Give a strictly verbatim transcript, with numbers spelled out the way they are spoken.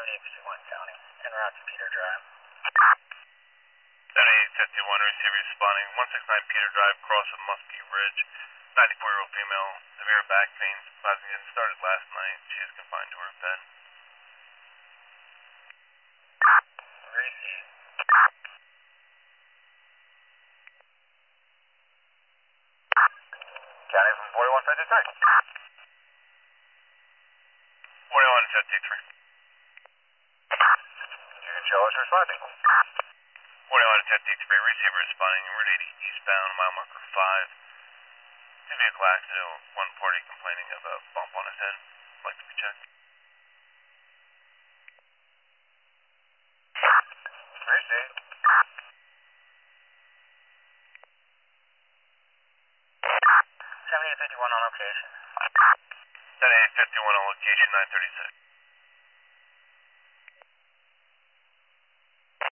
seventy-eight fifty-one sounding. En route to Peter Drive. seventy-eight fifty-one, receiver responding. one sixty-nine Peter Drive, cross of Muskie Ridge. ninety-four-year-old female, severe back pain, surprising it started last night. She is confined to her bed. Receive. County from forty-one fifty-three. forty-one fifty-three. You can show us responding. forty-one fifty-three, receiver responding. Route eighty eastbound, mile marker five. Two vehicle accident, one party complaining of a bump on his head. Like to be checked. Receive. seventy-eight fifty-one on location. seventy-eight fifty-one on location, nine thirty-six.